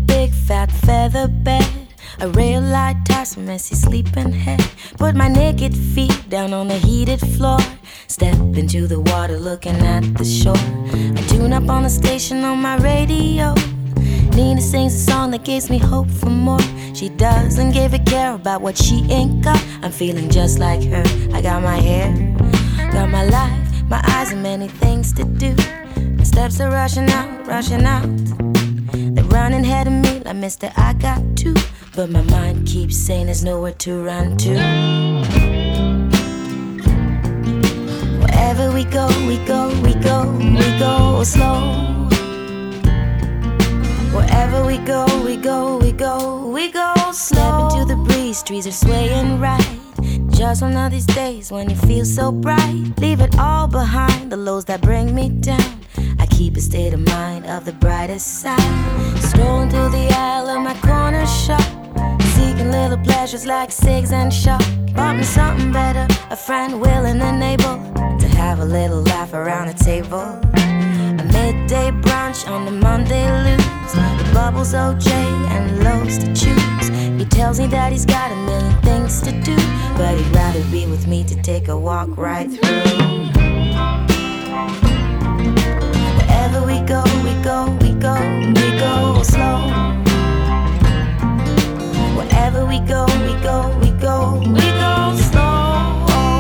big fat feather bed, a rail light toss, a messy sleeping head. Put my naked feet down on the heated floor. Step into the water looking at the shore. I tune up on the station on my radio. Nina sings a song that gives me hope for more. She doesn't give a care about what she ain't got. I'm feeling just like her. I got my hair, got my life, my eyes and many things to do. My steps are rushing out, rushing out. They're running ahead of me like Mr. I got to. But my mind keeps saying there's nowhere to run to. Wherever we go, we go, we go, we go slow. Wherever we go, we go, we go, we go slow. Step into the breeze, trees are swaying right. Just one of these days when you feel so bright. Leave it all behind, the lows that bring me down. I keep a state of mind of the brightest side. Strolling through the aisle of my corner shop, seeking little pleasures like cigs and shop. Bought me something better, a friend willing and able to have a little laugh around the table. A midday brunch on the Monday lose, with bubbles, OJ and loaves to choose. He tells me that he's got a million things to do, but he'd rather be with me to take a walk right through. Wherever we go, we go, we go, we go slow. Wherever we go, we go, we go, we go slow.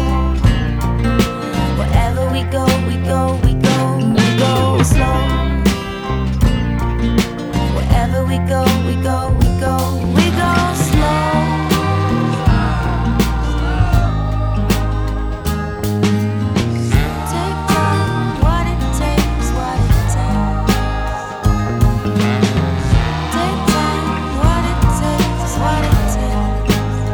Wherever we go, we go, we go, we go slow. Wherever we go, we go, we go, we go slow. Take time, what it takes, what it takes. Take time, what it takes, what it takes.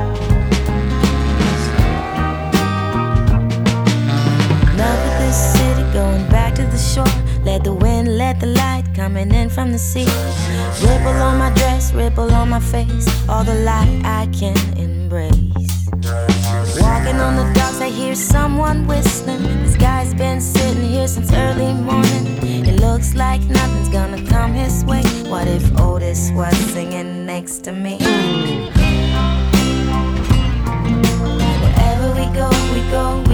Enough of this city, going back to the shore. Let the wind, let the light coming in from the sea. Ripple on my dress, ripple on my face, all the light I can embrace. Walking on the docks, I hear someone whistling. This guy's been sitting here since early morning. It looks like nothing's gonna come his way. What if Otis was singing next to me? Wherever we go, we go,